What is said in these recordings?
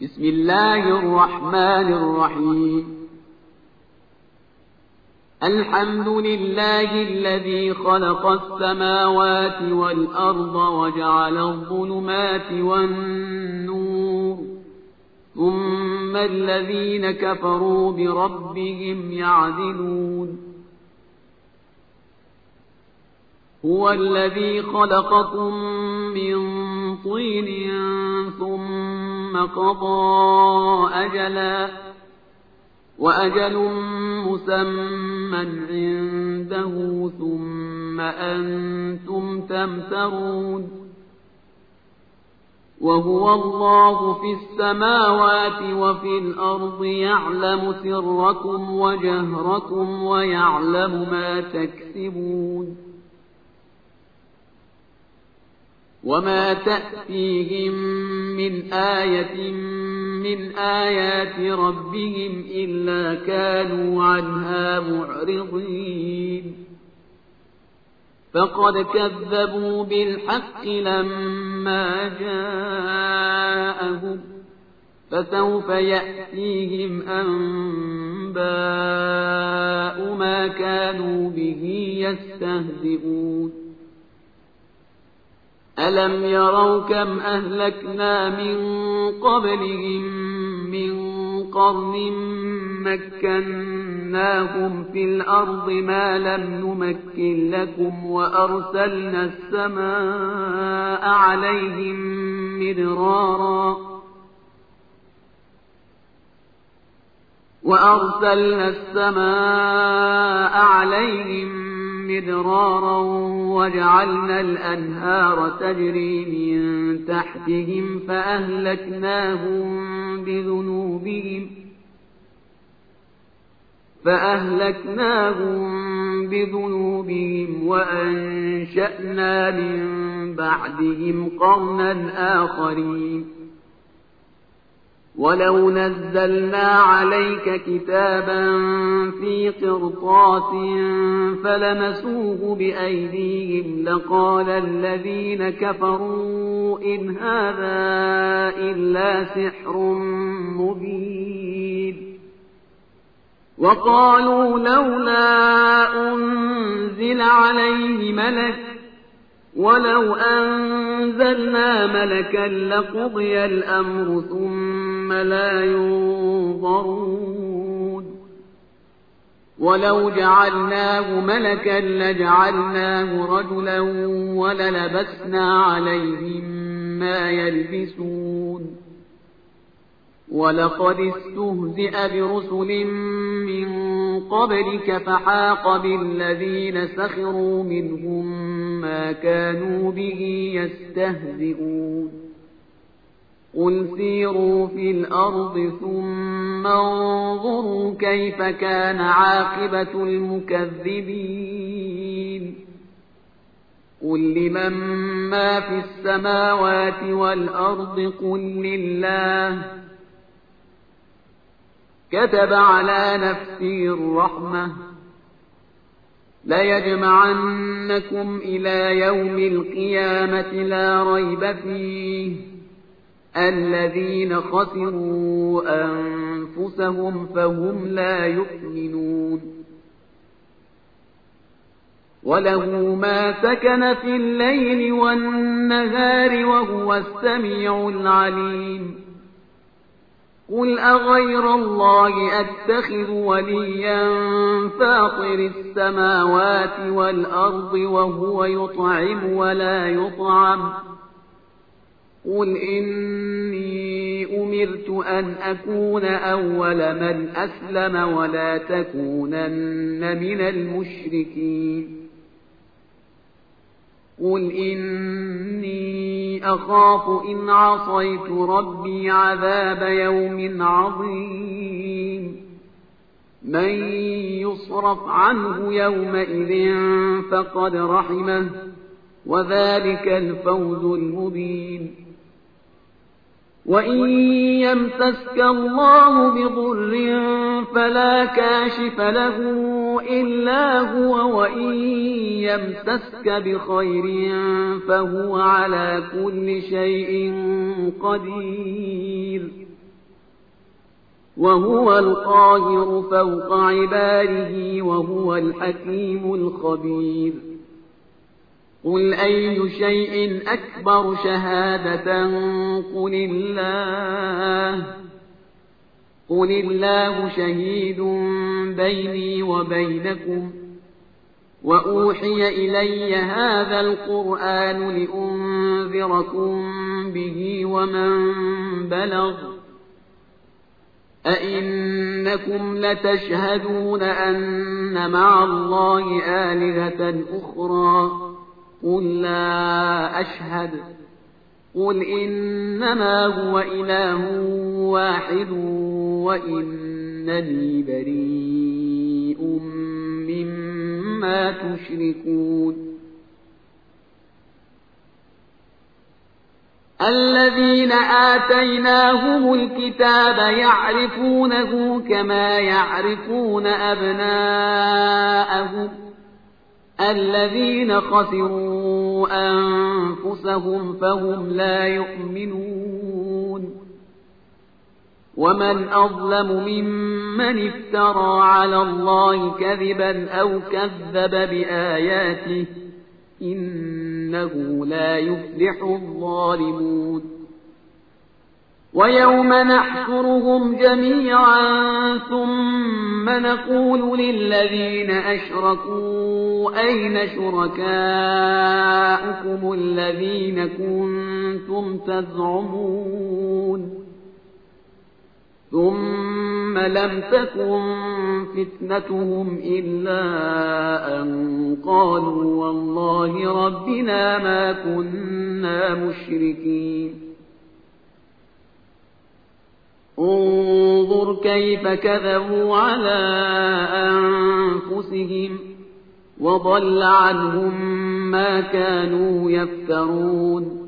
بسم الله الرحمن الرحيم. الحمد لله الذي خلق السماوات والأرض وجعل الظلمات والنور، ثم الذين كفروا بربهم يعدلون. هو الذي خلقكم من طين ثم قضى أجلا، وأجل مسمى عنده، ثم أنتم تمترون. وهو الله في السماوات وفي الأرض، يعلم سركم وجهركم ويعلم ما تكسبون. وما تأتيهم من آية من آيات ربهم إلا كانوا عنها معرضين. فقد كذبوا بالحق لما جاءهم، فسوف يأتيهم أنباء ما كانوا به يستهزئون. ألم يروا كم أهلكنا من قبلهم من قرن مكناهم في الأرض ما لم نمكن لكم، وأرسلنا السماء عليهم مدرارا وجعلنا الأنهار تجري من تحتهم فأهلكناهم بذنوبهم وأنشأنا من بعدهم قرنا آخرين. ولو نزلنا عليك كتابا في قرطاس فلمسوه بأيديهم لقال الذين كفروا إن هذا إلا سحر مبين. وقالوا لولا أنزل عليه ملك، ولو أنزلنا ملكا لقضي الأمر ثم لا ينظرون. ولو جعلناه ملكا لجعلناه رجلا وللبسنا عليهم ما يلبسون. ولقد استهزئ برسل من قبلك فحاق بالذين سخروا منهم ما كانوا به يستهزئون. قل سيروا في الأرض ثم انظروا كيف كان عاقبة المكذبين. قل لمن ما في السماوات والأرض قل لله. كتب على نفسه الرحمة ليجمعنكم إلى يوم القيامة لا ريب فيه، الذين خسروا أنفسهم فهم لا يؤمنون. وله ما سكن في الليل والنهار وهو السميع العليم. قل أغير الله أتخذ وليا فاطر السماوات والأرض وهو يطعم ولا يطعم. قل إني أمرت أن أكون أول من أسلم ولا تكونن من المشركين. قل إني أخاف إن عصيت ربي عذاب يوم عظيم. من يصرف عنه يومئذ فقد رحمه، وذلك الفوز المبين. وإن يمسسك الله بضر فلا كاشف له إلا هو، وإن يمسسك بخير فهو على كل شيء قدير. وهو القاهر فوق عباده وهو الحكيم الخبير قل أي شيء أكبر شهادة قل الله شهيد بيني وبينكم وأوحي إلي هذا القرآن لأنذركم به ومن بلغ أئنكم لتشهدون أن مع الله آلهة أخرى قل لا أشهد قل إنما هو إله واحد وإنني بريء مما تشركون الذين آتيناهم الكتاب يعرفونه كما يعرفون أبناءهم الذين خسروا أنفسهم فهم لا يؤمنون ومن أظلم ممن افترى على الله كذبا أو كذب بآياته إنه لا يفلح الظالمون ويوم نحشرهم جميعا ثم نقول للذين أشركوا أين شركاؤكم الذين كنتم تزعمون ثم لم تكن فتنتهم إلا أن قالوا والله ربنا ما كنا مشركين انظر كيف كذبوا على أنفسهم وضل عنهم ما كانوا يفترون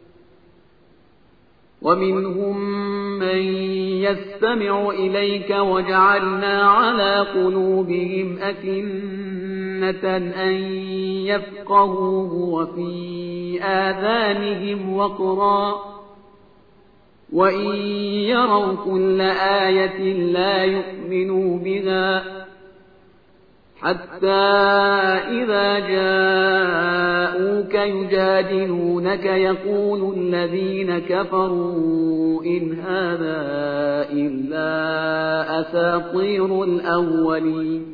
ومنهم من يستمع إليك وجعلنا على قلوبهم أكنة أن يفقهوه وفي آذانهم وقرا وإن يروا كل آية لا يؤمنوا بها حتى إذا جاءوك يجادلونك يقول الذين كفروا إن هذا إلا أساطير الأولين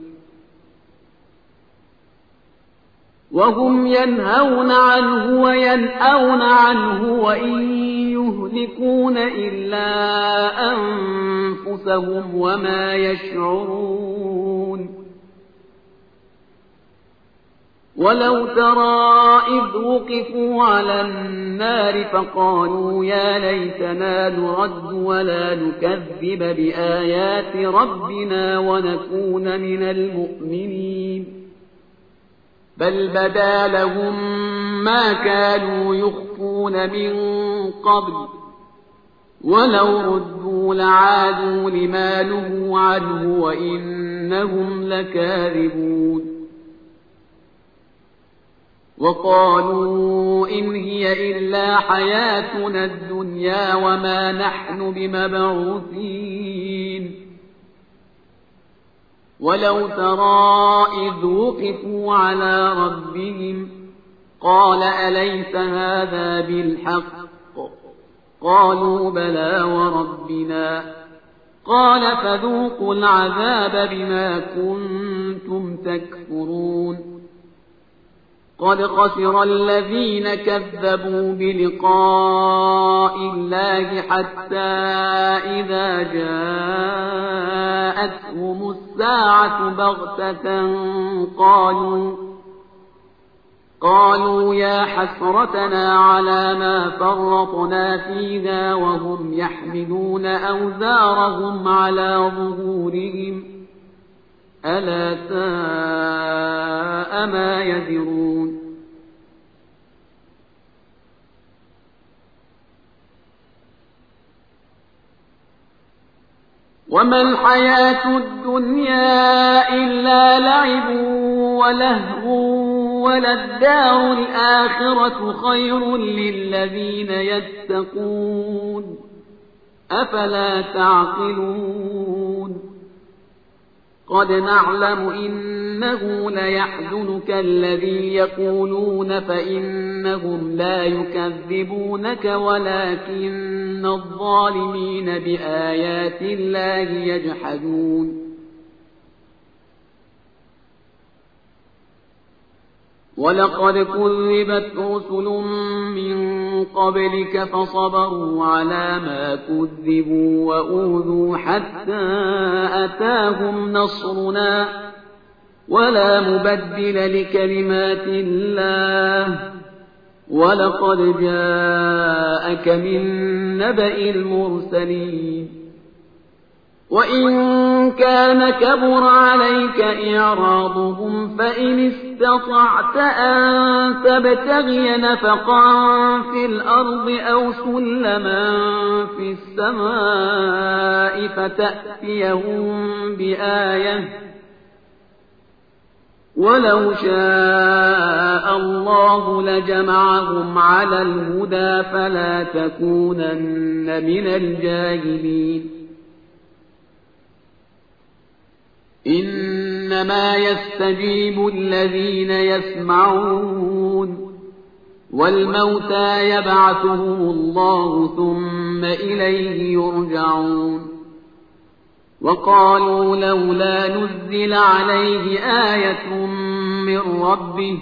وهم ينهون عنه وينأون عنه وإن يهلكون إلا أنفسهم وما يشعرون ولو ترى إذ وقفوا على النار فقالوا يا ليتنا نرد ولا نكذب بآيات ربنا ونكون من المؤمنين بل بدا لهم ما كانوا يخفون من قبل ولو ردوا لعادوا لما نهوا عنه وإنهم لكاذبون وقالوا إن هي إلا حياتنا الدنيا وما نحن بمبعوثين ولو ترى إذ وقفوا على ربهم قال أليس هذا بالحق قالوا بلى وربنا قال فذوقوا العذاب بما كنتم تكفرون قد خسر الذين كذبوا بلقاء الله حتى إذا جاءتهم الساعة بغتة قالوا يا حسرتنا على ما فرطنا فيها وهم يحملون أوزارهم على ظهورهم ألا ساء ما يزرون وما الحياة الدنيا إلا لعب ولهو وللدار الآخرة خير للذين يتقون أفلا تعقلون قد نعلم إنه ليحزنك الذي يقولون فإنهم لا يكذبونك ولكن الظالمين بآيات الله يجحدون ولقد كذبت رسل من قبلك فصبروا على ما كذبوا وأوذوا حتى أتاهم نصرنا ولا مبدل لكلمات الله ولقد جاءك من نبأ المرسلين وإن كان كبر عليك إعراضهم فإن استطعت أن تبتغي نفقا في الأرض أو سلما في السماء فتأتيهم بآية ولو شاء الله لجمعهم على الهدى فلا تكونن من الجاهلين إنما يستجيب الذين يسمعون والموتى يبعثهم الله ثم إليه يرجعون وقالوا لولا نزل عليه آية من ربه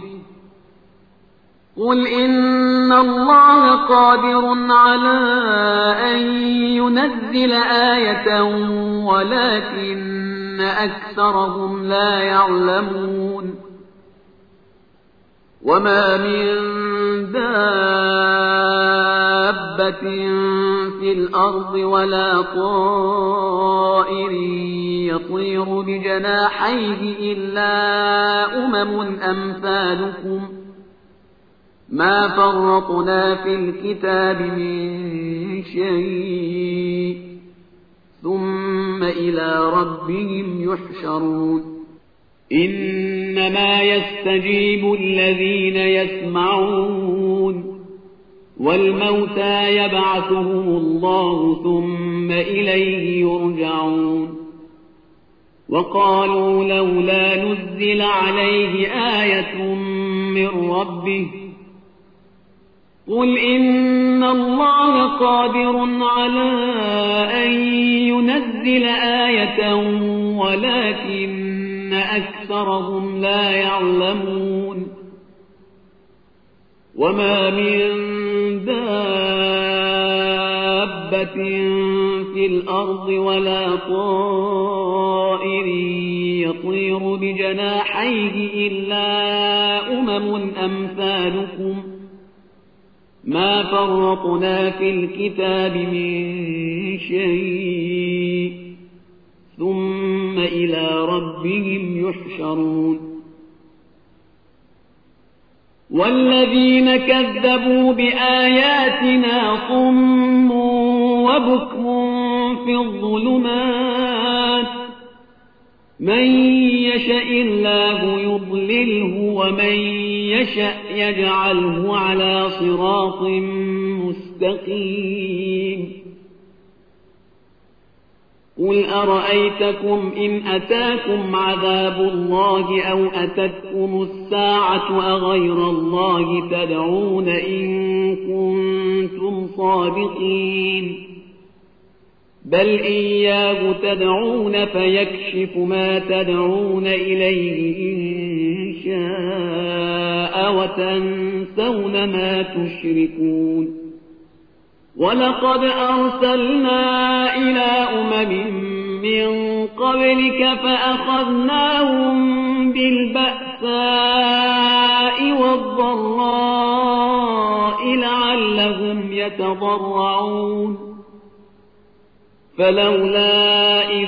قل إن الله قادر على أن ينزل آية ولكن أكثرهم لا يعلمون وما من دابة في الأرض ولا طائر يطير بجناحيه إلا أمثالكم ما فرطنا في الكتاب من شيء ثم إلى ربهم يحشرون إنما يستجيب الذين يسمعون والموتى يبعثهم الله ثم إليه يرجعون وقالوا لولا نزل عليه آية من ربه قل إن الله قادر على أن ينزل آية ولكن أكثرهم لا يعلمون وما من دابة في الأرض ولا طائر يطير بجناحيه إلا أمثالكم ما فرطنا في الكتاب من شيء ثم إلى ربهم يحشرون والذين كذبوا بآياتنا صم وبكم في الظلمات من يشاء الله يضلله ومن يشاء يجعله على صراط مستقيم قل أرأيتكم إن أتاكم عذاب الله أو أتتكم الساعة أغير الله تدعون إن كنتم صادقين بل إياه تدعون فيكشف ما تدعون إليه إن شاء وتنسون ما تشركون ولقد أرسلنا إلى من قبلك فأخذناهم بالبأساء والضراء لعلهم يتضرعون فلولا إذ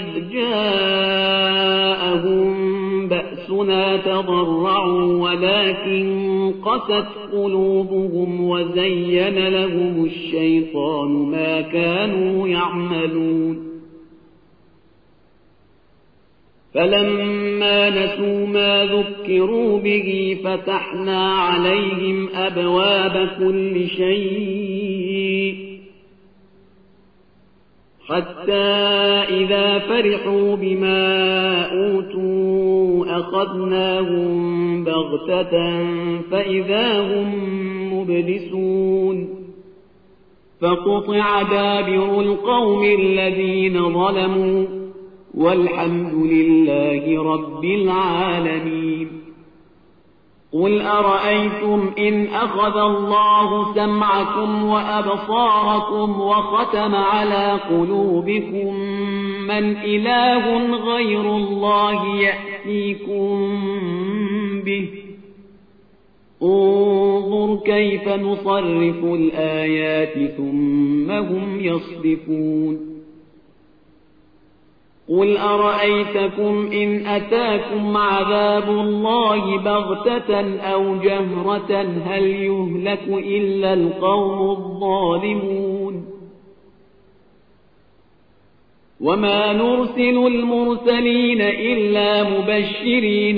جاءهم بأسنا تضرعوا ولكن قست قلوبهم وزين لهم الشيطان ما كانوا يعملون فلما نسوا ما ذكروا به فتحنا عليهم أبواب كل شيء حتى إذا فرحوا بما أوتوا أخذناهم بغتة فإذا هم مبلسون فقطع دابر القوم الذين ظلموا والحمد لله رب العالمين قل أرأيتم إن أخذ الله سمعكم وأبصاركم وختم على قلوبكم من إله غير الله يأتيكم به انظر كيف نصرف الآيات ثم هم يصدفون قل أرأيتكم إن أتاكم عذاب الله بغتة أو جهرة هل يهلك إلا القوم الظالمون وما نرسل المرسلين إلا مبشرين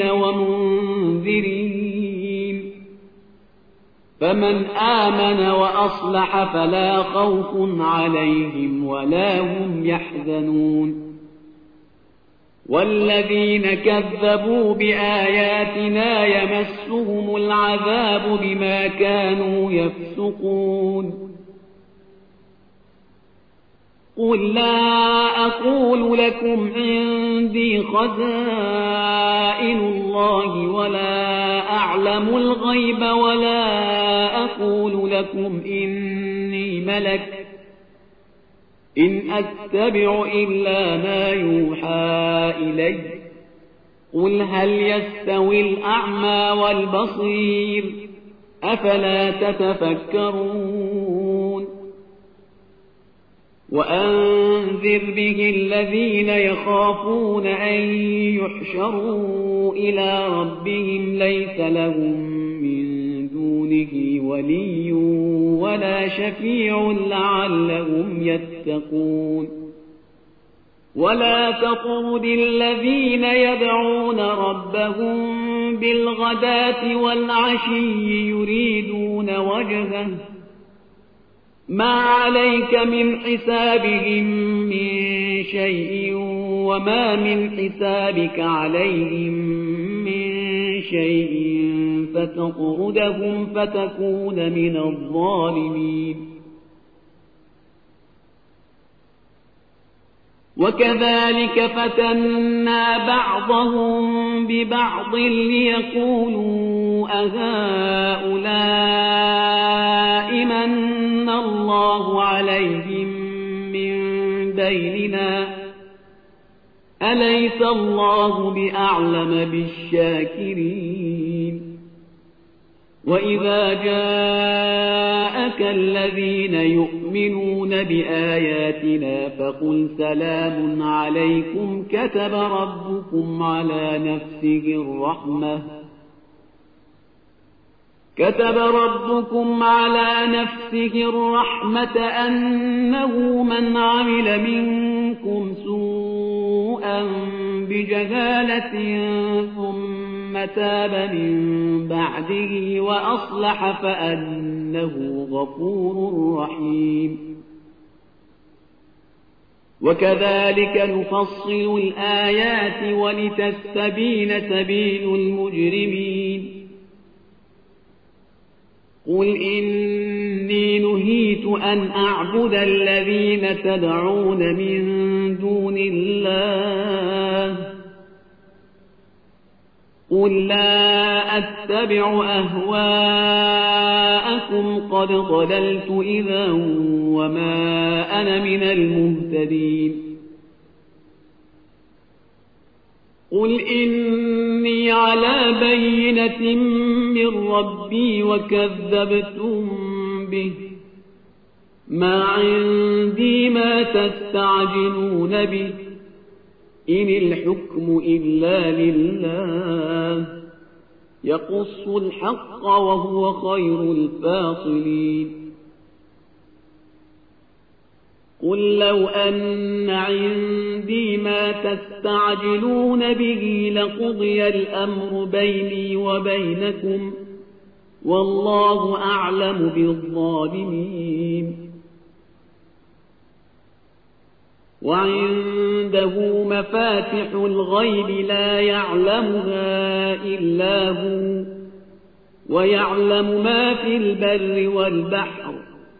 ومنذرين فمن آمن وأصلح فلا خوف عليهم ولا هم يحزنون والذين كذبوا بآياتنا يمسهم العذاب بما كانوا يفسقون قل لا أقول لكم عندي خزائن الله ولا أعلم الغيب ولا أقول لكم إني ملك إن أتبع إلا ما يوحى إلي قل هل يستوي الأعمى والبصير أفلا تتفكرون وأنذر به الذين يخافون أن يحشروا إلى ربهم ليس لهم من دونه ولي ولا شفيع لعلهم يتقون ولا تطرد الذين يدعون ربهم بالغداة والعشي يريدون وجهه ما عليك من حسابهم من شيء وما من حسابك عليهم من شيء فتطردهم فتكون من الظالمين وكذلك فتنا بعضهم ببعض ليقولوا أهؤلاء من الله عليهم من بيننا أليس الله بأعلم بالشاكرين وإذا جاءك الذين يؤمنون بآياتنا فقل سلام عليكم كتب ربكم على نفسه الرحمة أنه من عمل منكم سوءا بجهالة ثم تاب من بعده وأصلح فأنه غفور رحيم وكذلك نفصل الآيات ولتستبين سبيل المجرمين قل إني نهيت أن أعبد الذين تدعون من دون الله قل لا أتبع أهواءكم قد ضللت إذا وما أنا من المهتدين قل إني على بينة من ربي وكذبتم به ما عندي ما تستعجلون به إن الحكم إلا لله يقص الحق وهو خير الفاصلين قل لو أن عندي ما تستعجلون به لقضي الأمر بيني وبينكم والله أعلم بالظالمين وعنده مفاتح الغيب لا يعلمها إلا هو ويعلم ما في البر والبحر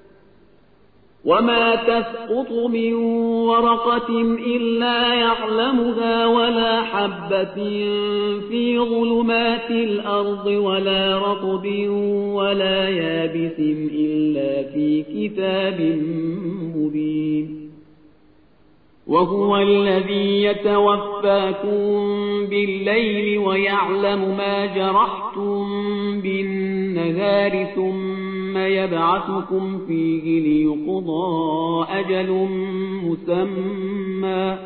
وما تسقط من ورقة إلا يعلمها ولا حبة في ظلمات الأرض ولا رطب ولا يابس إلا في كتاب مبين وهو الذي يتوفاكم بالليل ويعلم ما جرحتم بالنهار ثم يبعثكم فيه ليقضى أجل مسمى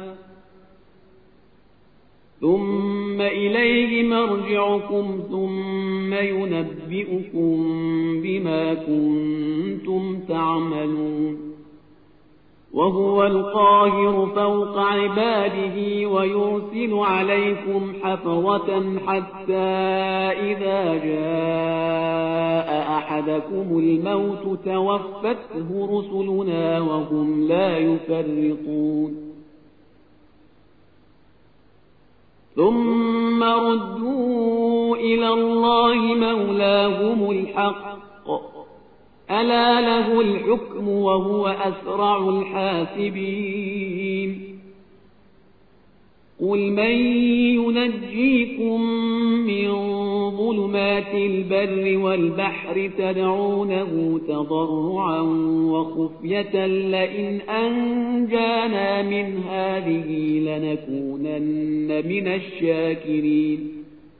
ثم إليه مرجعكم ثم ينبئكم بما كنتم تعملون وهو القاهر فوق عباده ويرسل عليكم حفظة حتى إذا جاء أحدكم الموت توفته رسلنا وهم لا يفرطون ثم ردوا إلى الله مولاهم الحق ألا له الحكم وهو أسرع الحاسبين قل من ينجيكم من ظلمات البر والبحر تدعونه تضرعا وخفية لئن أنجانا من هذه لنكونن من الشاكرين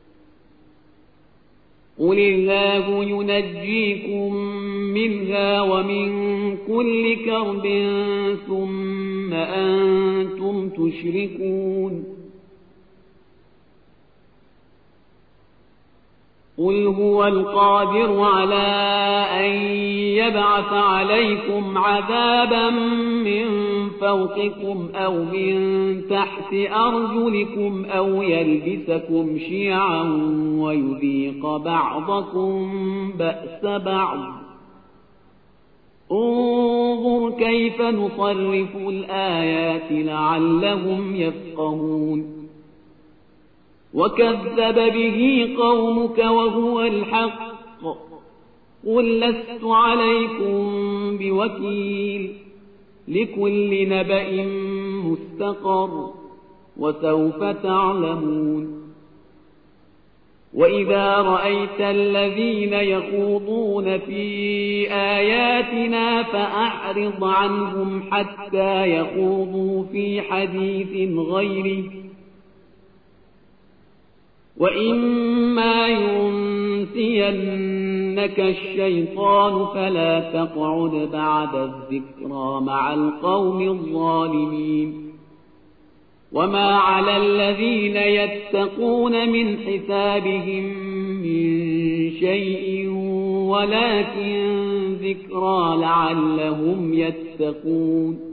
قل الله ينجيكم منها ومن كل كرب ثم أنتم تشركون قل هو القادر على أن يبعث عليكم عذابا من فوقكم أو من تحت أرجلكم أو يلبسكم شيعا ويذيق بعضكم بأس بعض انظر كيف نصرف الآيات لعلهم يفقهون وكذب به قومك وهو الحق قل لست عليكم بوكيل لكل نبأ مستقر وسوف تعلمون وإذا رأيت الذين يخوضون في آياتنا فأعرض عنهم حتى يخوضوا في حديث غيره وإما ينسينك الشيطان فلا تقعد بعد الذكرى مع القوم الظالمين وما على الذين يتقون من حسابهم من شيء ولكن ذكرى لعلهم يتقون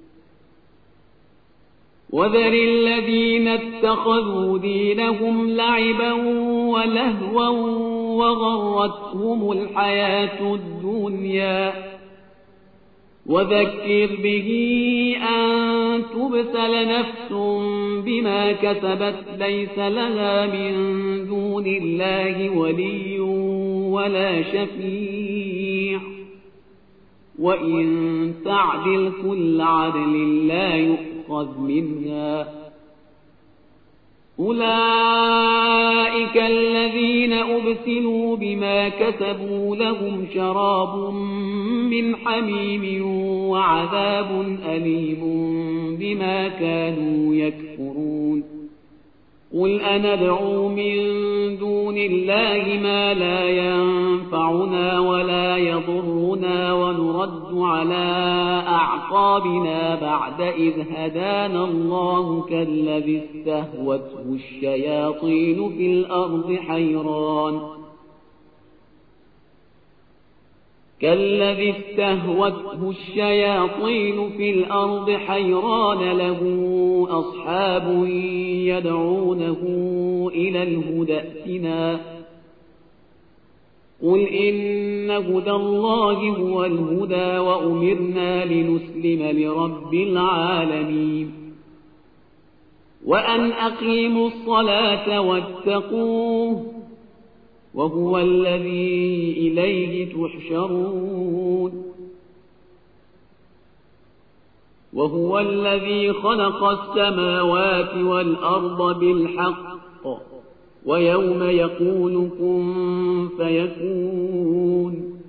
وذر الذين اتخذوا دينهم لعبا ولهوا وغرتهم الحياة الدنيا وذكر به أن تبسل نفس بما كسبت ليس لها من دون الله ولي ولا شفيع وإن تعدل كل عدل لا يؤخذ منها أولئك الذين أبسلوا بما كسبوا لهم شراب من حميم وعذاب أليم بما كانوا يكفرون قل أندعو من دون الله ما لا ينفعنا ولا يضرنا ونرد على أعقابنا بعد إذ هدانا الله كالذي استهوته الشياطين في الأرض حيران له أصحاب يدعونه إلى الهدى ائتنا قل إن هدى الله هو الهدى وأمرنا لنسلم لرب العالمين وأن أقيموا الصلاة واتقوه وهو الذي إليه تحشرون وهو الذي خلق السماوات والأرض بالحق ويوم يقول كن فيكون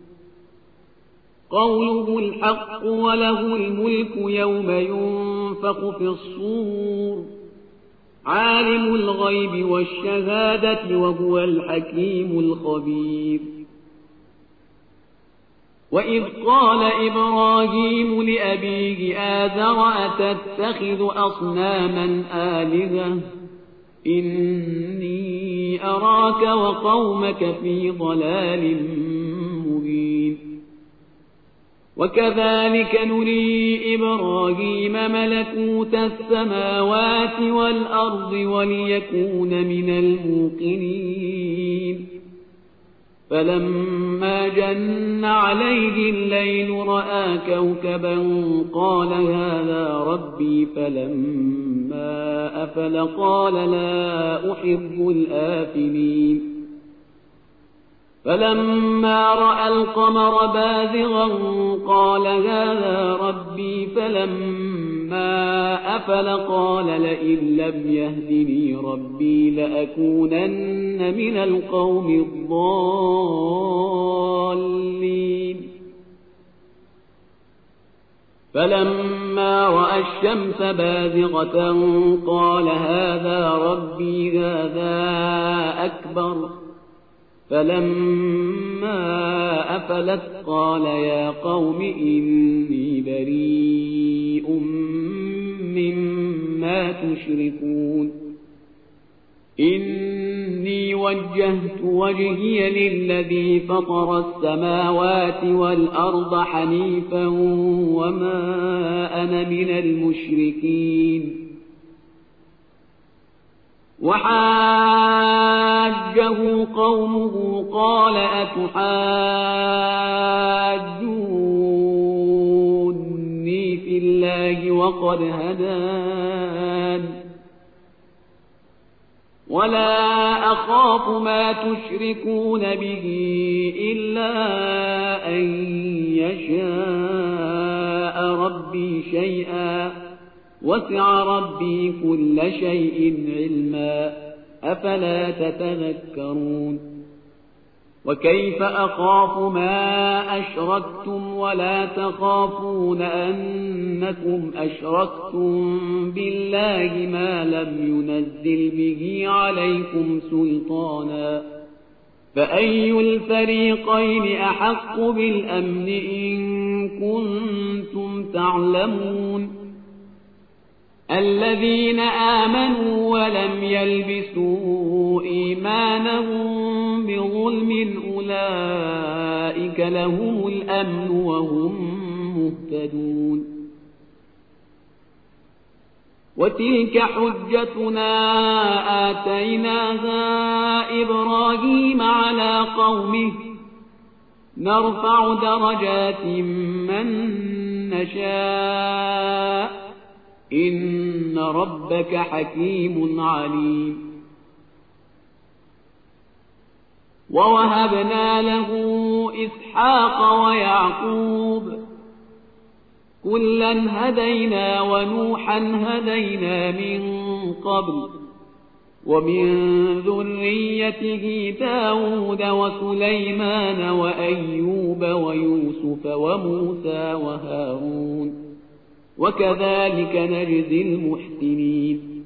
قوله الحق وله الملك يوم ينفخ في الصور عالم الغيب والشهادة وهو الحكيم الخبير وإذ قال إبراهيم لأبيه آذر أتتخذ أصناما آلهة إني أراك وقومك في ضلال مبين وكذلك نري إبراهيم ملكوت السماوات والأرض وليكون من الموقنين فلما جن عليه الليل رأى كوكبا قال هذا ربي فلما أفل قال لا أحب الآفلين فلما رأى القمر بازغا قال هذا ربي فلما أفل قال لئن لم يهدني ربي لأكونن من القوم الضالين فلما رأى الشمس بازغة قال هذا ربي هذا أكبر فلما أفلت قال يا قوم إني بريء مما تشركون إني وجهت وجهي للذي فطر السماوات والأرض حنيفا وما أنا من المشركين وحاجه قومه قال أتحاجوني في الله وقد هدان ولا أخاف ما تشركون به إلا أن يشاء ربي شيئا وسع ربي كل شيء علما أفلا تتذكرون وكيف أخاف ما أشركتم ولا تخافون أنكم أشركتم بالله ما لم ينزل به عليكم سلطانا فأي الفريقين أحق بالأمن إن كنتم تعلمون الذين آمنوا ولم يلبسوا إيمانهم بظلم أولئك لهم الأمن وهم مهتدون وتلك حجتنا آتيناها إبراهيم على قومه نرفع درجات من نشاء إن ربك حكيم عليم ووهبنا له إسحاق ويعقوب كلا هدينا ونوحا هدينا من قبل ومن ذريته داود وسليمان وأيوب ويوسف وموسى وهارون وكذلك نجزي المحسنين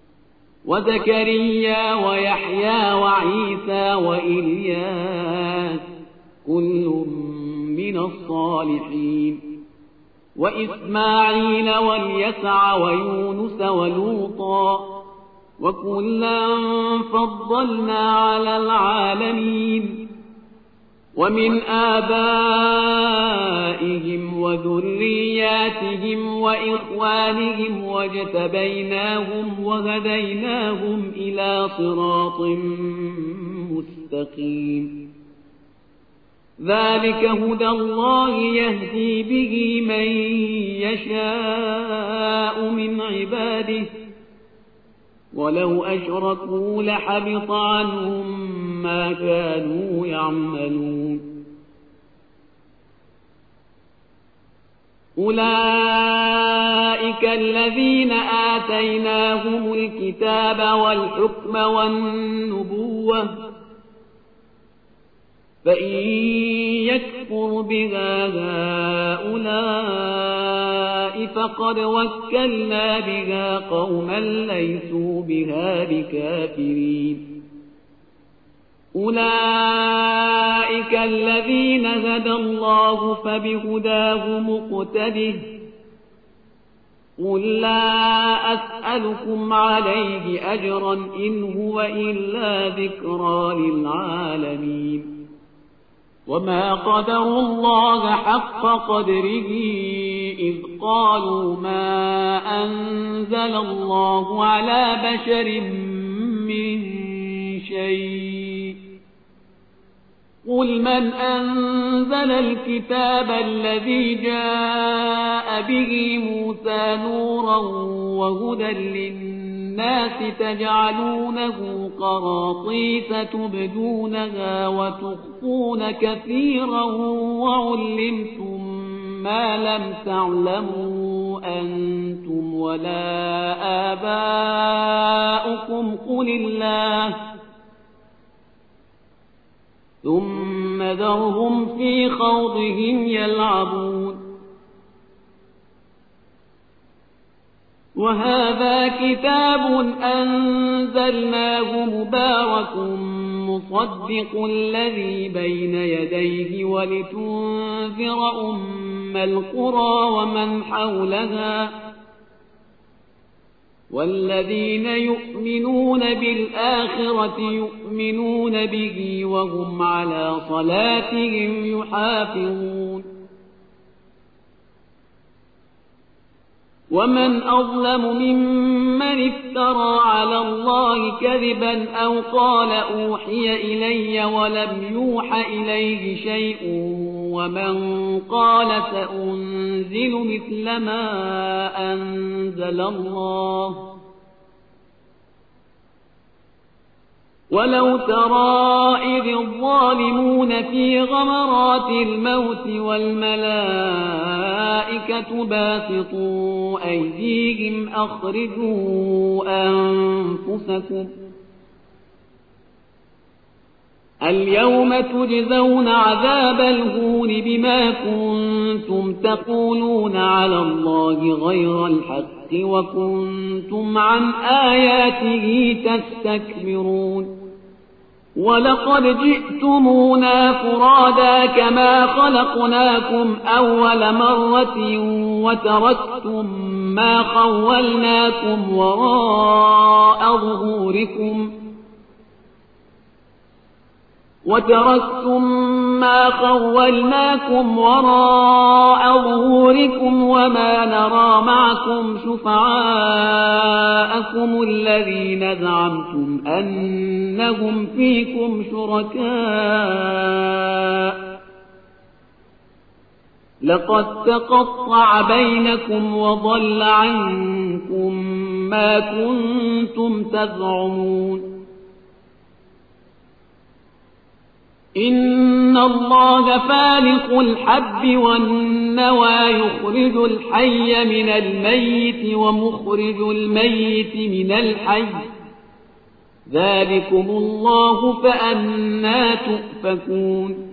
وزكريا ويحيى وعيسى وإلياس كل من الصالحين وإسماعيل واليسع ويونس ولوطا وكلا فضلنا على العالمين ومن آبائهم وذرياتهم وإخوانهم واجتبيناهم وهديناهم إلى صراط مستقيم ذلك هدى الله يهدي به من يشاء من عباده ولو أشركوا لحبط عنهم ما كانوا يعملون أولئك الذين آتيناهم الكتاب والحكم والنبوة فإن يكفر بها هؤلاء فقد وكلنا بها قوما ليسوا بها بكافرين أولئك الذين هدى الله فبهداه مقتده قل لا أسألكم عليه أجرا إن هو إلا ذكرى للعالمين وما قدروا الله حق قدره إذ قالوا ما أنزل الله على بشر من شيء قل من أنزل الكتاب الذي جاء به موسى نورا وهدى للناس تجعلونه قراطيس تبدونها وتخفون كثيرا وعلمتم ما لم تعلموا أنتم ولا آباؤكم قل الله ثم ذرهم في خوضهم يلعبون وهذا كتاب أنزلناه مبارك مصدق الذي بين يديه ولتنذر أم القرى ومن حولها والذين يؤمنون بالآخرة يؤمنون به وهم على صلاتهم يحافظون ومن أظلم ممن افترى على الله كذبا أو قال أوحي إلي ولم يوح إليه شيء ومن قال سأنزل مثل ما أنزل الله ولو ترى إذ الظالمون في غمرات الموت والملائكة باسطوا أيديهم أخرجوا أنفسكم اليوم تجزون عذاب الهون بما كنتم تقولون على الله غير الحق وكنتم عن آياته تستكبرون ولقد جئتمونا فرادا كما خلقناكم أول مرة وتركتم ما خولناكم وراء ظهوركم وما نرى معكم شفعاءكم الذين زعمتم أنهم فيكم شركاء لقد تقطع بينكم وضل عنكم ما كنتم تزعمون إن الله فالق الحب والنوى يخرج الحي من الميت ومخرج الميت من الحي ذلكم الله فأنى تؤفكون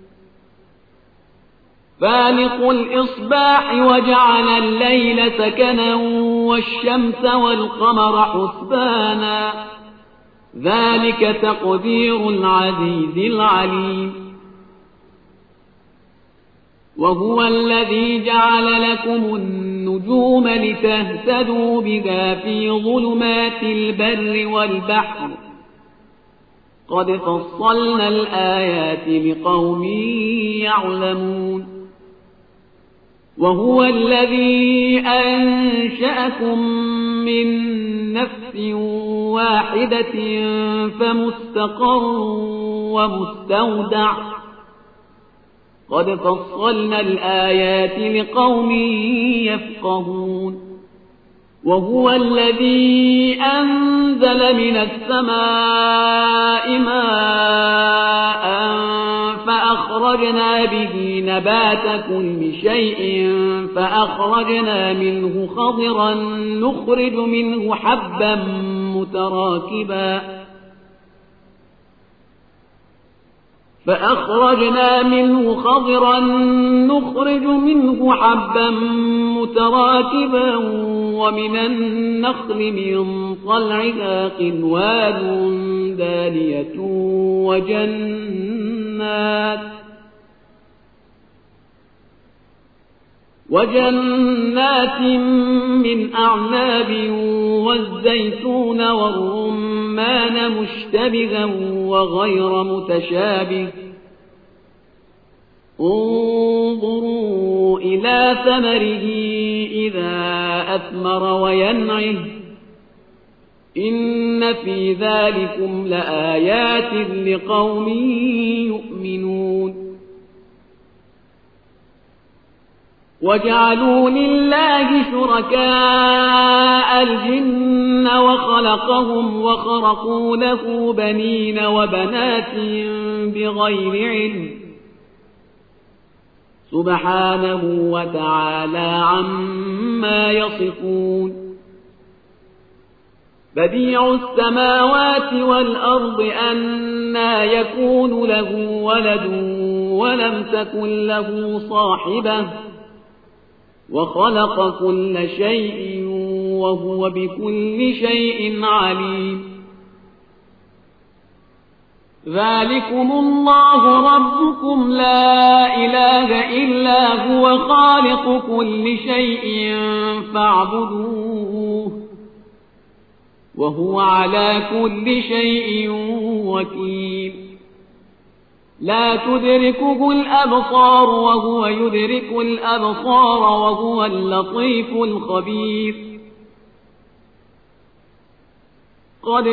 فالق الإصباح وجعل الليل سكنا والشمس والقمر حسبانا ذلك تقدير العزيز العليم وهو الذي جعل لكم النجوم لتهتدوا بها في ظلمات البر والبحر قد فصلنا الآيات لقوم يعلمون وهو الذي أنشأكم من نفس واحدة فمستقر ومستودع قد فصلنا الآيات لقوم يفقهون وهو الذي أنزل من السماء ماء فأخرجنا به نبات كل شيء فأخرجنا منه خضرا نخرج منه حبا متراكبا ومن النخل من طلعها قنوان دانية وجنات من أعناب والزيتون والرمان مشتبها وغير متشابه انظروا إلى ثمره إذا أثمر وينعه إن في ذلكم لآيات لقوم يؤمنون وجعلوا لله شركاء الجن وخلقهم وخرقوا له بنين وبنات بغير علم سبحانه وتعالى عما يصفون بديع السماوات والأرض أنى يكون له ولد ولم تكن له صاحبة وخلق كل شيء وهو بكل شيء عليم ذلكم الله ربكم لا إله إلا هو خالق كل شيء فاعبدوه وهو على كل شيء وكيل لا تدركه الأبصار وهو يدرك الأبصار وهو اللطيف الخبير قد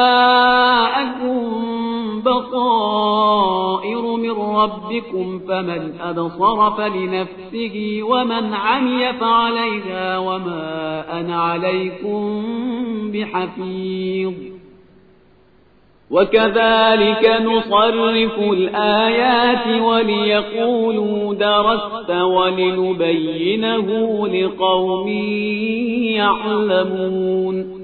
جاءكم بصائر من ربكم فمن أبصر فلنفسه ومن عمي فعليها وما أنا عليكم بحفيظ وكذلك نصرف الآيات وليقولوا درست ولنبينه لقوم يعلمون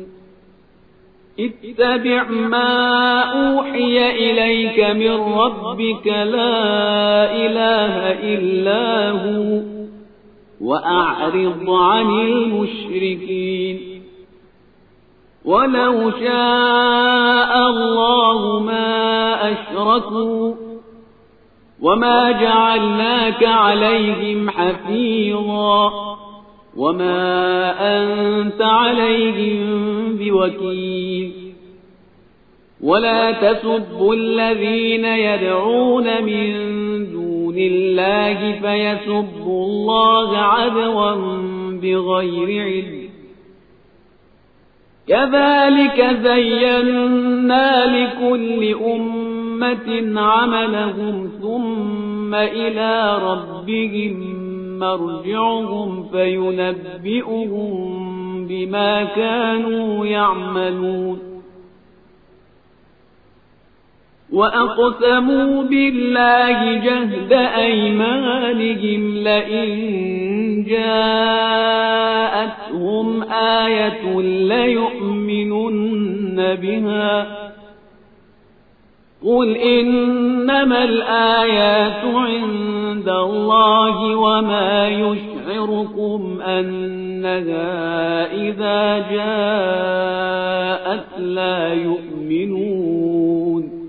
اتبع ما أوحي إليك من ربك لا إله إلا هو وأعرض عن المشركين ولو شاء الله ما أشركوا وما جعلناك عليهم حفيظا وما أنت عليهم بوكيل ولا تسبوا الذين يدعون من دون الله فيسبوا الله عدوا بغير علم كذلك زينا لكل أمة عملهم ثم إلى ربهم مرجعهم فينبئهم بما كانوا يعملون وأقسموا بالله جهد أيمانهم لئن جاءتهم آية ليؤمنن بها قل إنما الآيات عند الله وما يشعركم أنها إذا جاءت لا يؤمنون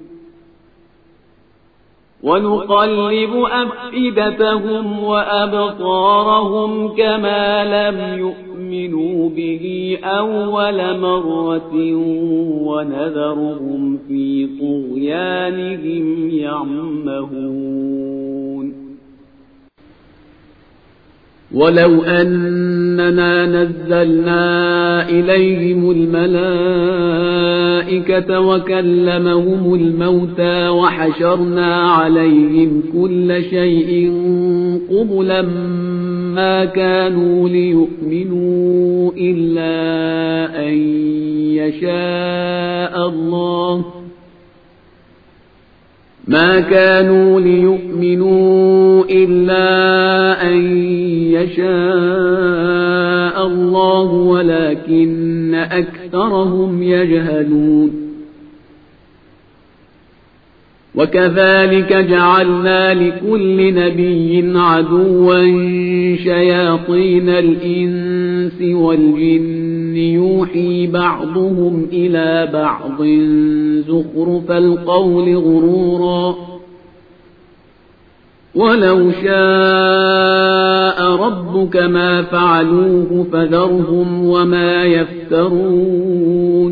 ونقلب أفئدتهم وأبصارهم كما لم يؤمنوا به أول مرة ونذرهم في طغيانهم يعمهون ولو أننا نزلنا إليهم الملائكة وكلمهم الموتى وحشرنا عليهم كل شيء قبلا ما كانوا ليؤمنوا إلا أن يشاء الله ولكن أكثرهم يجهلون وكذلك جعلنا لكل نبي عدوا شياطين الإنس والجن يوحي بعضهم إلى بعض زخرف القول غرورا ولو شاء ربك ما فعلوه فذرهم وما يفترون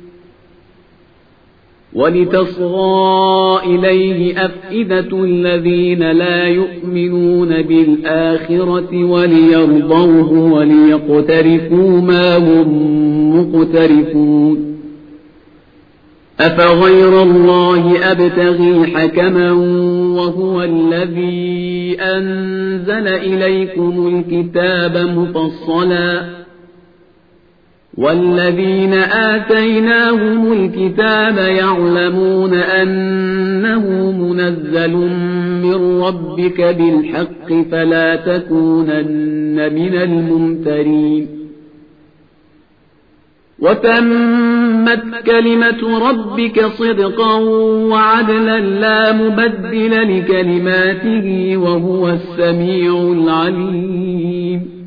ولتصغى إليه أفئدة الذين لا يؤمنون بالآخرة وليرضوه وليقترفوا ما هم مقترفون أفغير الله أبتغي حكما وهو الذي أنزل إليكم الكتاب مفصلا والذين آتيناهم الكتاب يعلمون أنه منزل من ربك بالحق فلا تكونن من الممترين وتمت كلمة ربك صدقا وعدلا لا مبدل لكلماته وهو السميع العليم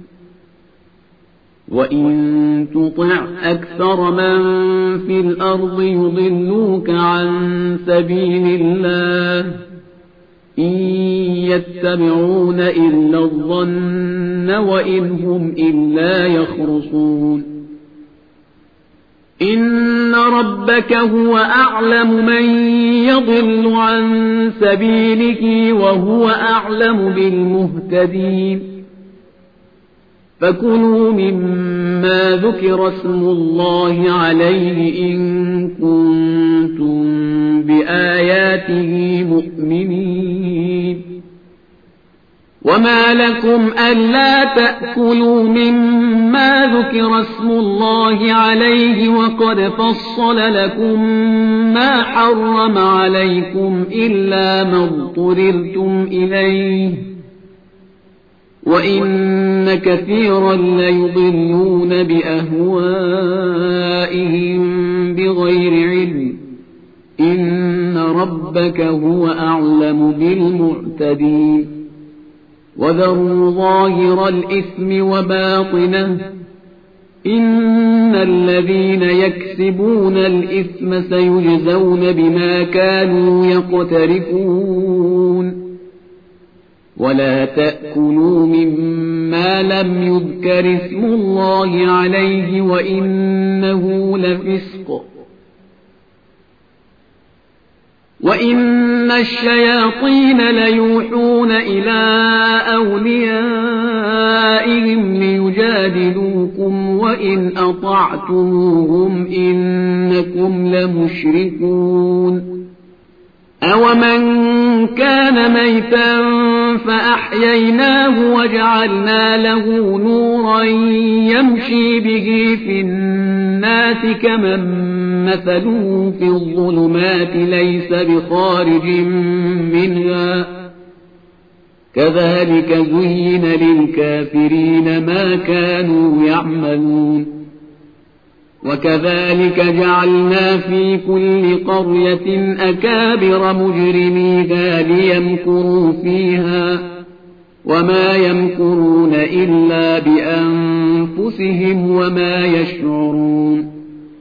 وإن تطع أكثر من في الأرض يضلوك عن سبيل الله إن يتبعون إلا الظن وإن هم إلا يخرصون إن ربك هو أعلم من يضل عن سبيله وهو أعلم بالمهتدين فكلوا مما ذكر اسم الله عليه إن كنتم بآياته مؤمنين وما لكم ألا تأكلوا مما ذكر اسم الله عليه وقد فصل لكم ما حرم عليكم إلا ما اضطررتم إليه وإن كثيرا ليضلون بأهوائهم بغير علم إن ربك هو أعلم بالمعتدين وذروا ظاهر الإثم وباطنه إن الذين يكسبون الإثم سيجزون بما كانوا يقترفون ولا تأكلوا مما لم يذكر اسم الله عليه وإنه لفسق وإن الشياطين ليوحون إلى أوليائهم ليجادلوكم وإن أطعتموهم إنكم لمشركون أومن كان ميتا فأحييناه وجعلنا له نورا يمشي به في الناس كمن مثله في الظلمات ليس بخارج منها كذلك زين للكافرين ما كانوا يعملون وكذلك جعلنا في كل قرية أكابر مجرميها ليمكروا فيها وما يمكرون إلا بأنفسهم وما يشعرون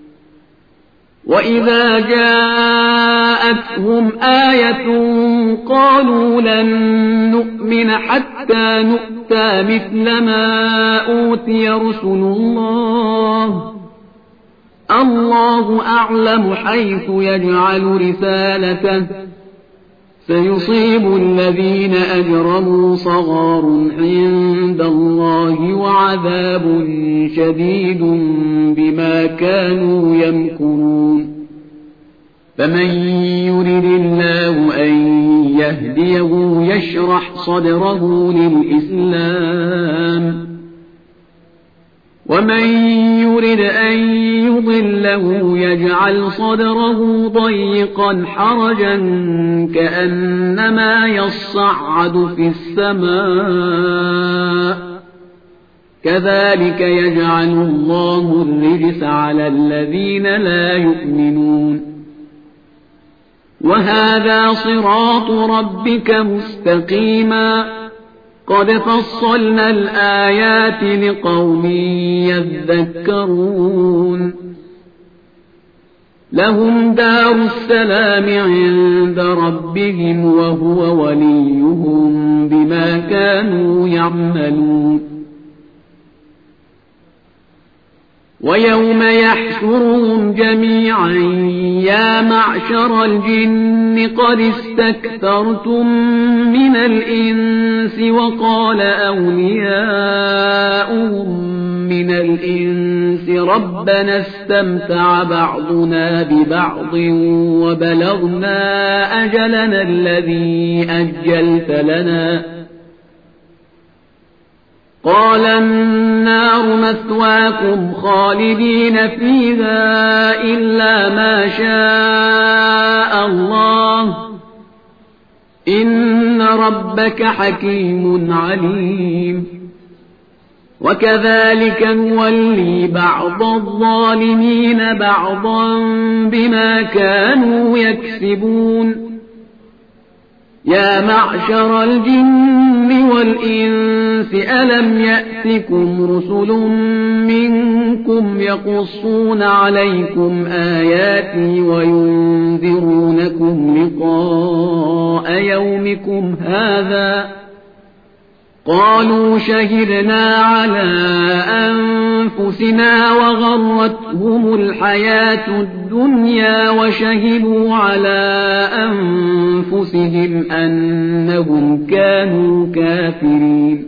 وإذا جاءتهم آية قالوا لن نؤمن حتى نؤتى مثل ما أوتي رسل الله الله أعلم حيث يجعل رسالته سيصيب الذين أجرموا صغار عند الله وعذاب شديد بما كانوا يمكرون فمن يرد الله أن يهديه يشرح صدره للإسلام ومن يرد أن يضله يجعل صدره ضيقا حرجا كأنما يصعد في السماء كذلك يجعل الله الرجس على الذين لا يؤمنون وهذا صراط ربك مستقيما قد فصلنا الآيات لقوم يذكرون لهم دار السلام عند ربهم وهو وليهم بما كانوا يعملون ويوم يحشرهم جميعا يا معشر الجن قد استكثرتم من الإنس وقال أولياؤهم من الإنس ربنا استمتع بعضنا ببعض وبلغنا أجلنا الذي أجلت لنا قال النار مثواكم خالدين فيها إلا ما شاء الله إن ربك حكيم عليم وكذلك نولي بعض الظالمين بعضا بما كانوا يكسبون يا معشر الجن والإنس ألم يأتكم رسل منكم يقصون عليكم آياتي وينذرونكم لقاء يومكم هذا قالوا شهدنا على أنفسنا وغرتهم الحياة الدنيا وشهدوا على أنفسهم أنهم كانوا كافرين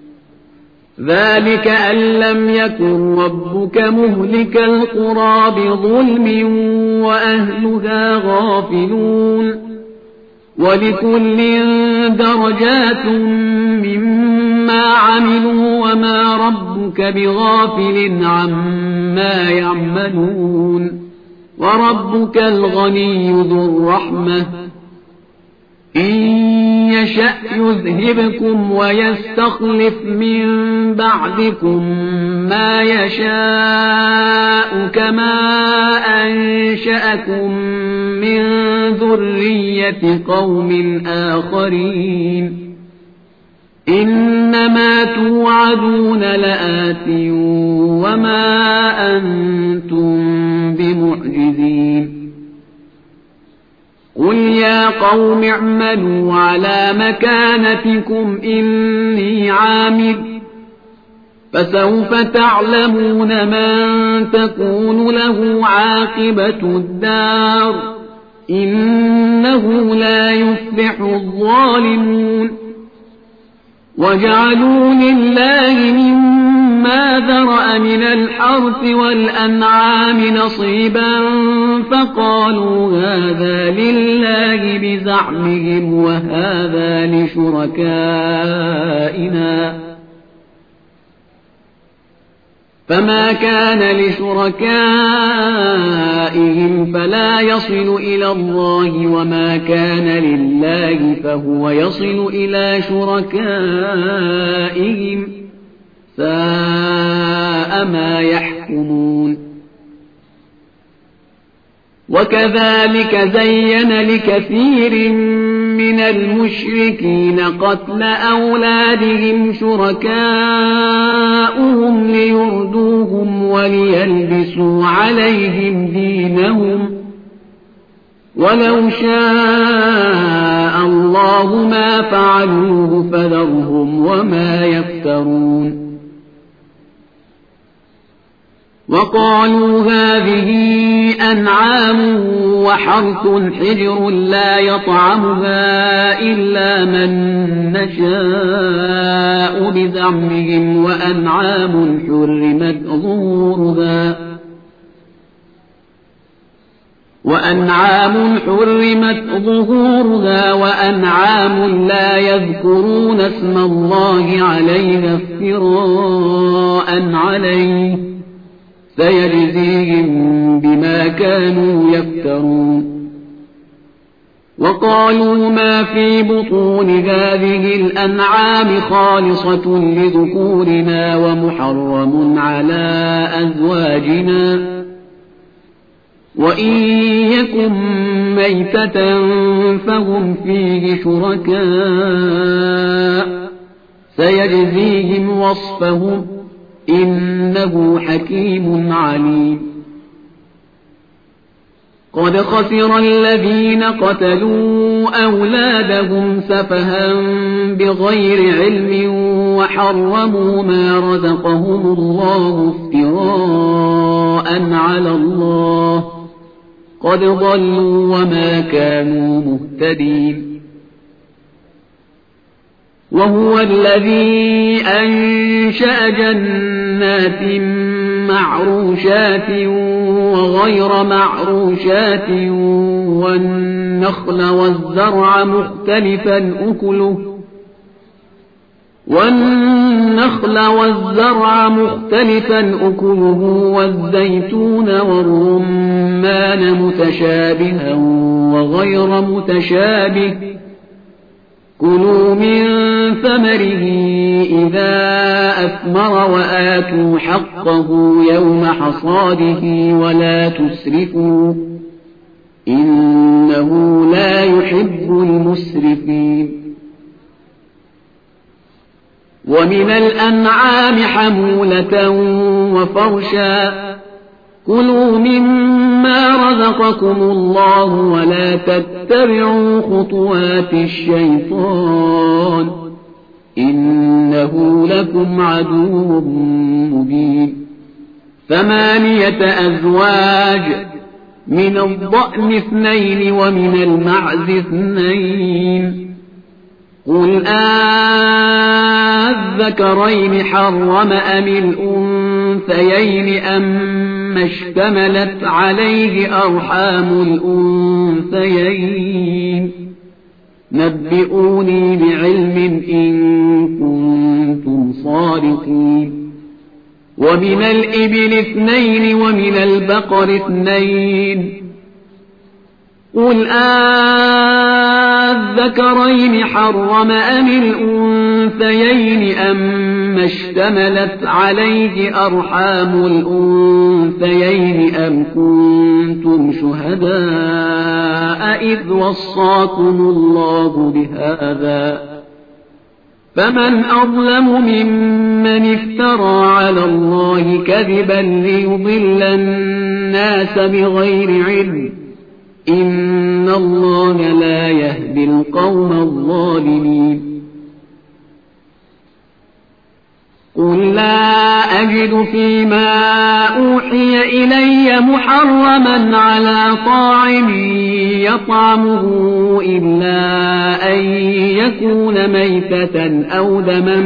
ذلك أن لم يكن ربك مهلك القرى بظلم وأهلها غافلون ولكل درجات مما عملوا وما ربك بغافل عما يعملون وربك الغني ذو الرحمة إن يشأ يذهبكم ويستخلف من بعدكم ما يشاء كما أنشأكم من ذرية قوم آخرين إنما توعدون لآت وما أنتم بمعجزين قل يا قوم اعملوا على مكانتكم إني عامل فسوف تعلمون من تكون له عاقبة الدار إنه لا يفلح الظالمون وجعلوا لله مما ذرأ من الحرث والأنعام نصيبا فقالوا هذا لله بزعمهم وهذا لشركائنا فما كان لشركائهم فلا يصل إلى الله وما كان لله فهو يصل إلى شركائهم ساء ما يحكمون وكذلك زين لكثير من المشركين قتل أولادهم شركاؤهم ليردوهم وليلبسوا عليهم دينهم ولو شاء الله ما فعلوه فذرهم وما يفترون وقالوا هذه أنعام وحرث حجر لا يطعمها إلا من نشاء بزعمهم وأنعام حرمت ظهورها وأنعام لا يذكرون اسم الله عليها افتراء عليه سيجزيهم بما كانوا يفترون. وقالوا ما في بطون هذه الأنعام خالصة لذكورنا ومحرم على أزواجنا وإن يكن ميتة فهم فيه شركاء سيجزيهم وصفهم إنه حكيم عليم. قد خسر الذين قتلوا أولادهم سفها بغير علم وحرموا ما رزقهم الله افتراء على الله قد ضلوا وما كانوا مهتدين. وهو الذي أنشأ جنات معروشات وغير معروشات والنخل والزرع مختلفا أكله والزيتون والرمان متشابها وغير متشابه كلوا من ثمره إذا أثمر وآتوا حقه يوم حصاده ولا تسرفوا إنه لا يحب المسرفين. ومن الأنعام حمولة وفرشا كلوا مما رزقكم الله ولا تتبعوا خطوات الشيطان إنه لكم عدو مبين. 8 أزواج من الضأن 2 ومن المعز 2 قل الذكرين حرم أم الأنثيين أما اشتملت عليه أرحام الأنثيين نبئوني بعلم إن كنتم صادقين. ومن الإبل 2 ومن البقر 2 قل الذكرين حرم أم الأنثيين أما اشتملت عليه أرحام الأنثيين أم كنتم شهداء إذ وصاكم الله بهذا فمن أظلم ممن افترى على الله كذبا ليضل الناس بغير علم إن الله لا يهدي القوم الظالمين. قل لا أجد فيما أوحي إلي محرما على طاعم يطعمه إلا أن يكون ميتة أو دما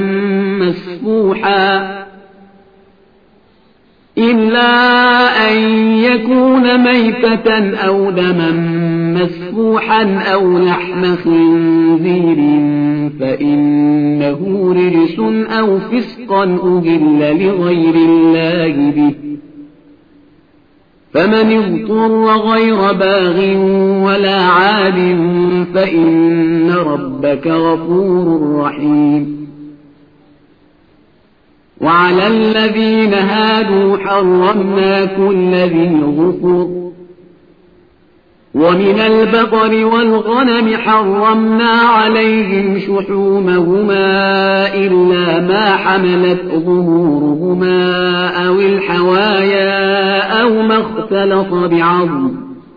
مسفوحا أو لحم خنزير فإنه رجس أو فسقا أهل لغير الله به فمن اضطر غير باغ ولا عاد فإن ربك غفور رحيم. وعلى الذين هادوا حرمنا كل ذي ظفر ومن البقر والغنم حرمنا عليهم شحومهما إلا ما حملت ظهورهما أو الحوايا أو ما اختلط بعظم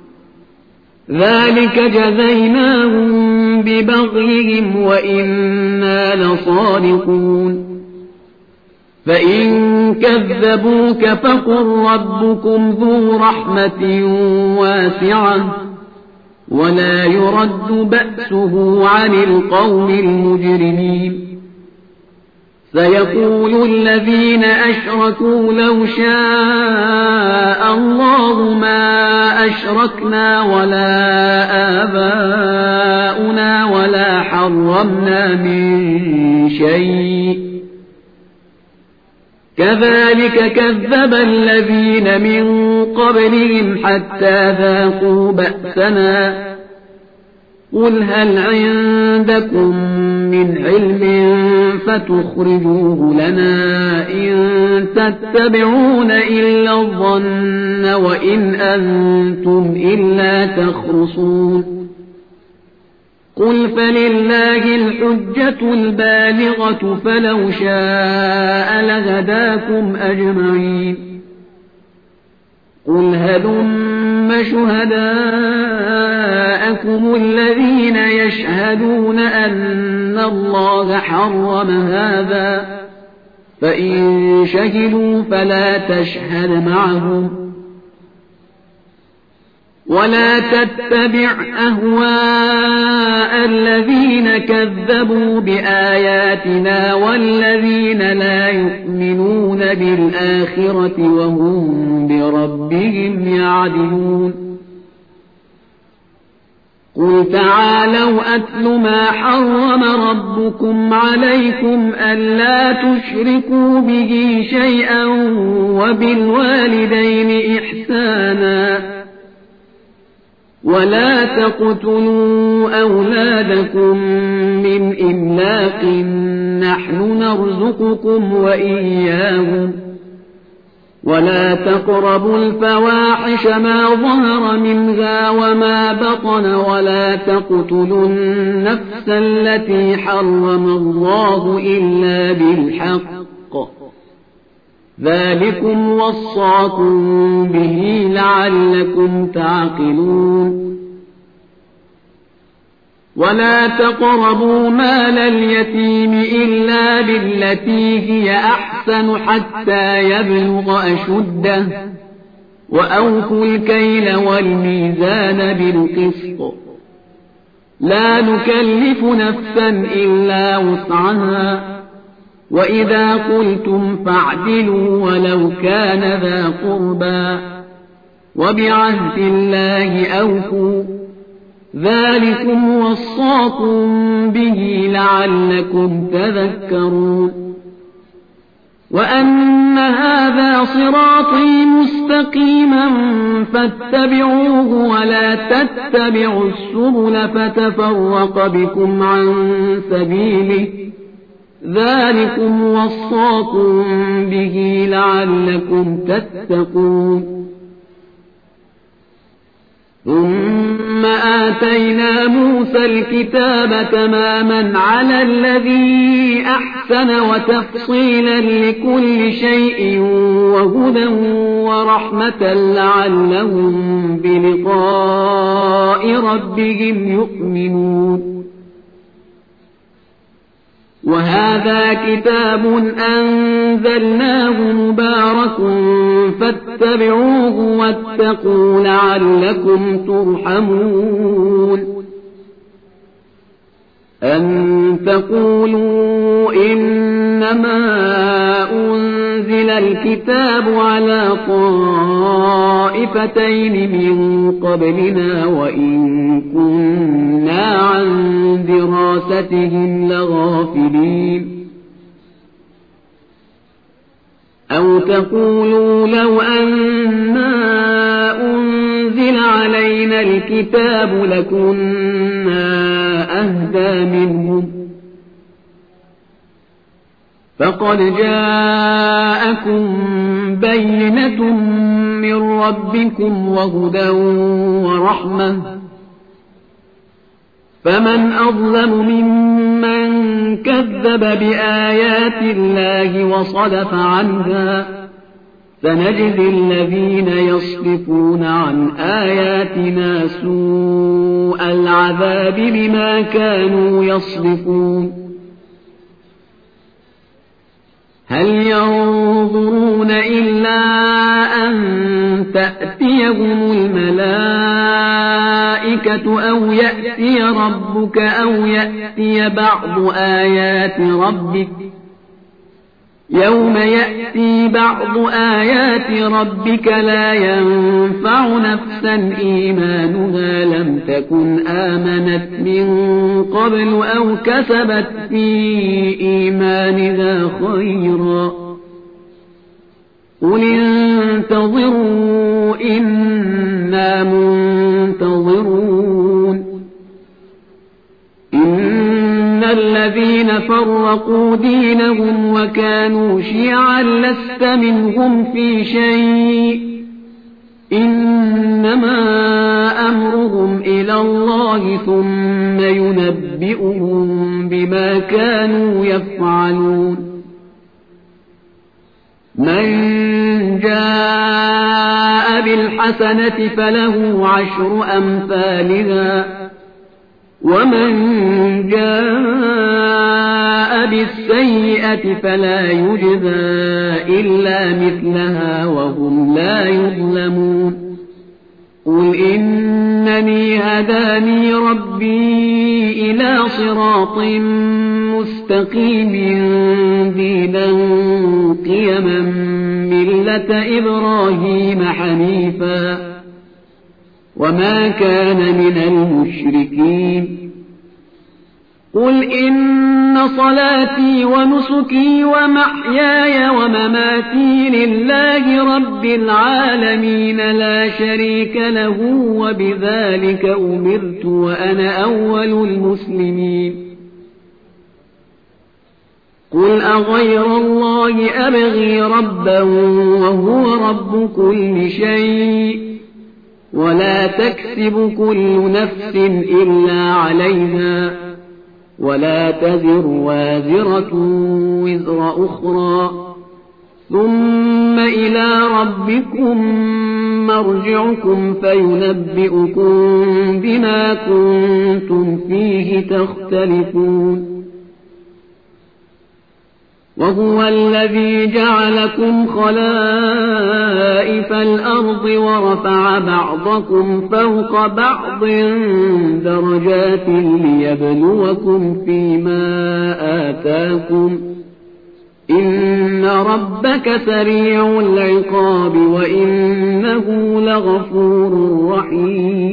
ذلك جزيناهم ببغيهم وإنا لصادقون. فإن كذبوك فقل ربكم ذو رحمة واسعة ولا يرد بأسه عن القوم المجرمين سيقول الذين أشركوا لو شاء الله ما أشركنا ولا آباؤنا ولا حرمنا من شيء كذلك كذب الذين من قبلهم حتى ذاقوا بأسنا قل هل عندكم من علم فتخرجوه لنا إن تتبعون إلا الظن وإن أنتم إلا تخرصون قل فلله الحجة البالغة فلو شاء لهداكم أجمعين قل هلم شهداءكم الذين يشهدون أن الله حرم هذا فإن شهدوا فلا تشهد معهم ولا تتبع أهواء الذين كذبوا بآياتنا والذين لا يؤمنون بالآخرة وهم بربهم يعدلون قل تعالوا أتل ما حرم ربكم عليكم ألا تشركوا به شيئا وبالوالدين إحسانا ولا تقتلوا أولادكم من إملاق نحن نرزقكم وإياهم ولا تقربوا الفواحش ما ظهر منها وما بطن ولا تقتلوا النفس التي حرم الله إلا بالحق ذلكم وصاكم به لعلكم تعقلون ولا تقربوا مال اليتيم إلا بالتي هي أحسن حتى يبلغ أشده وأوفوا الكيل والميزان بالقسط لا نكلف نفسا إلا وسعها وإذا قلتم فاعدلوا ولو كان ذا قربى وبعهد الله أوفوا ذلكم وصاكم به لعلكم تذكرون وأن هذا صراطي مستقيما فاتبعوه ولا تتبعوا السبل فتفرق بكم عن سبيله ذلكم وصاكم به لعلكم تتقون ثم آتينا موسى الكتاب تماما على الذي أحسن وتفصيلا لكل شيء وهدى ورحمة لعلهم بلقاء ربهم يؤمنون وهذا كتاب أنزلناه مبارك فاتبعوه واتقوا لعلكم ترحمون أن تقولوا إنما أنزل الكتاب على طائفتين من قبلنا وإن كنا عن دراستهم لغافلين أو تقولوا لو أنا أنزل علينا الكتاب لكنا أهدى منهم فقد جاءكم بينة من ربكم وهدى ورحمة فمن أظلم ممن كذب بآيات الله وصدف عنها سنجزي الذين يصدفون عن آياتنا سوء العذاب بما كانوا يصدفون هل ينظرون إلا أن تأتيهم الملائكة أو يأتي ربك أو يأتي بعض آيات ربك يوم يأتي بعض آيات ربك لا ينفع نفسا إيمانها لم تكن آمنت من قبل أو كسبت في إيمانها خيرا قل انتظروا إنا منتظرون إن الذين فرقوا دينهم وكانوا شيعا لست منهم في شيء إنما أمرهم إلى الله ثم ينبئهم بما كانوا يفعلون من جاء بالحسنة فله 10 أمثالها ومن جاء بالسيئة فلا يجزى إلا مثلها وهم لا يظلمون قل إنني هداني ربي إلى صراط مستقيم دينا قيما ملة إبراهيم حنيفا وما كان من المشركين قل إن صلاتي ونسكي ومحياي ومماتي لله رب العالمين لا شريك له وبذلك أمرت وأنا أول المسلمين قل أغير الله أبغي ربا وهو رب كل شيء ولا تكسب كل نفس إلا عليها ولا تزر وازرة وزر أخرى ثم إلى ربكم مرجعكم فينبئكم بما كنتم فيه تختلفون وهو الذي جعلكم خلائف الأرض ورفع بعضكم فوق بعض درجات ليبلوكم فيما آتاكم إن ربك سريع العقاب وإنه لغفور رحيم